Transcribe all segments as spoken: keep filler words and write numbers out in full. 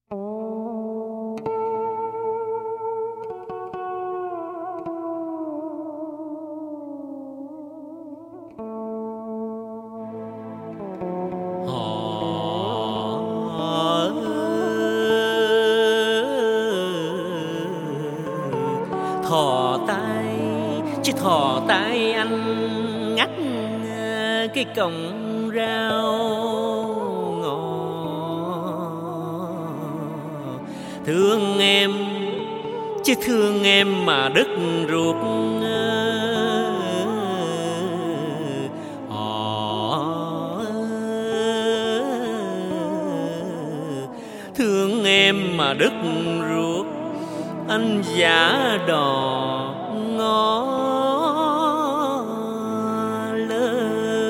Thò tay, chứ thò tay anh ngắt cái cọng rau ngò. Thương em, chứ thương em mà đứt ruột. Thương em mà đứt ruột, anh giả đò ngó lơ.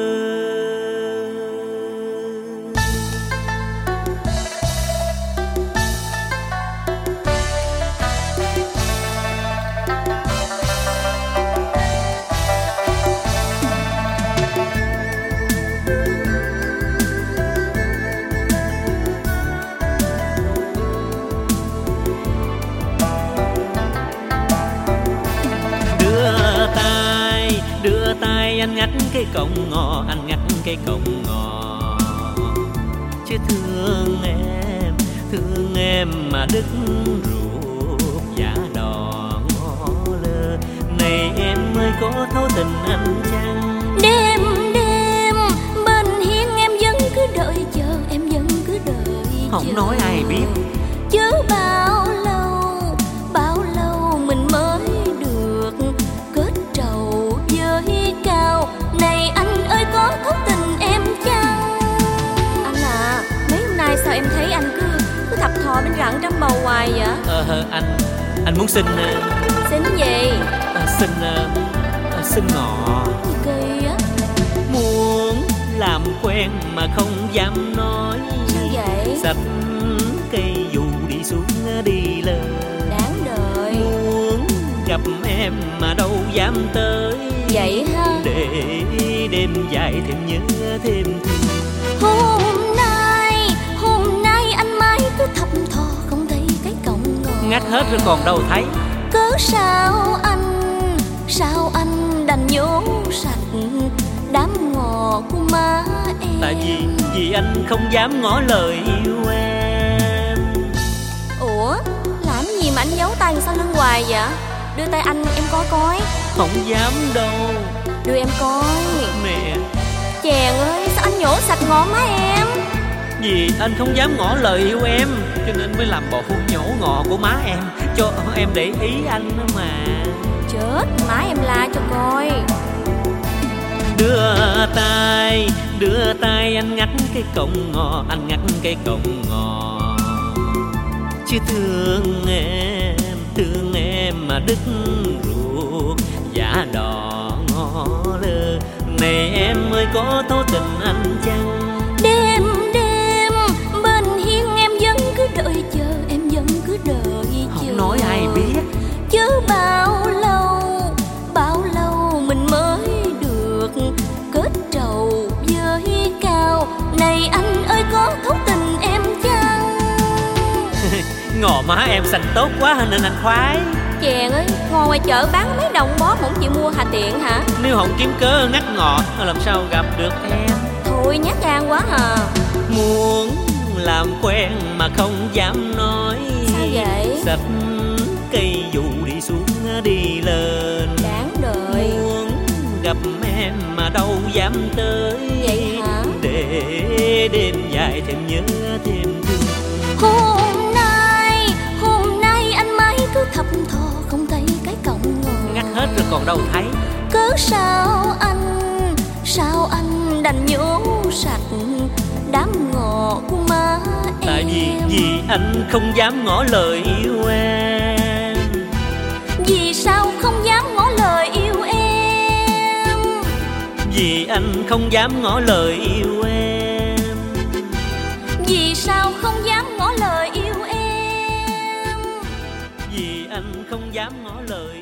Đưa tay anh ngắt cái cọng ngò, anh ngắt cái cọng ngò. Chứ thương em, thương em mà đứt ruột, giả đò ngó lơ. Này em ơi có thấu tình anh chăng? Đêm đêm bên hiên em vẫn cứ đợi chờ, em vẫn cứ đợi Không chờ. nói ai biết. Chứ bao lâu, bao lâu mình mới được kết trầu với cao. Này anh ơi có thấu tình em chăng? Anh à, mấy hôm nay sao em thấy anh cứ cứ thập thò bên rặng trăm bầu hoài vậy? Ờ anh, anh muốn xin Xin gì? à, Xin à, xin ngọ. Gì kỳ á? Muốn làm quen mà không dám nói. Sao vậy? Xách cây dù đi xuống đi lên. Đáng đợi. Muốn gặp em mà đâu dám tới. Vậy ha? Để đêm dài thêm nhớ thêm thương. Hôm nay, hôm nay anh mãi cứ thập thò không thấy cái cọng ngò. Ngắt hết rồi còn đâu thấy. Cớ sao anh, sao anh đành nhổ sạch đám ngò của má em? Tại vì, vì anh không dám ngỏ lời yêu em. Ủa, làm gì mà anh giấu tay sau lưng hoài vậy? Đưa tay anh em coi coi. Không dám đâu. Đưa em coi. Nè. Chàng ơi, sao anh nhổ sạch ngò má em? Vì anh không dám ngỏ lời yêu em, cho nên mới làm bộ nhổ ngọ của má em, cho em để ý anh đó mà. Chết, má em la cho coi. Đưa tay, đưa tay anh ngắt cái cọng ngò, anh ngắt cái cọng ngò. Chứ thương em, thương em mà đứt ruột, giả đò ngó lơ. Này em ơi có thấu tình anh chăng? Đêm đêm bên hiên em vẫn cứ đợi chờ, em vẫn cứ đợi chờ. Không nói ai biết. Chứ bao lâu, bao lâu mình mới được kết trầu với cao. Này anh ơi có thấu tình em chăng? Ngò má em xanh tốt quá nên anh khoái. Chàng ơi, ngồi ngoài chợ bán mấy đồng bó mà không chịu mua hà tiện hả? Nếu không kiếm cớ ngắt ngọ làm sao gặp được em. Thôi nhát gan quá à. Muốn làm quen mà không dám nói. Sao vậy? Xách cây dù đi xuống đi lên. Đáng đợi. Muốn gặp em mà đâu dám tới. Vậy hả? Để đêm dài thêm nhớ thêm thương. Hôm nay, hôm nay anh mãi cứ thập thò không thấy cái cọng ngò. Ngắt hết rồi còn đâu thấy. Cớ sao anh, sao anh đành nhổ sạch đám ngò của má em? Tại vì, vì anh không dám ngỏ lời yêu em. Vì sao không dám ngỏ lời yêu em? Vì anh không dám ngỏ lời yêu em. Vì sao không dám ngỏ lời yêu em? Vì anh không dám ngỏ lời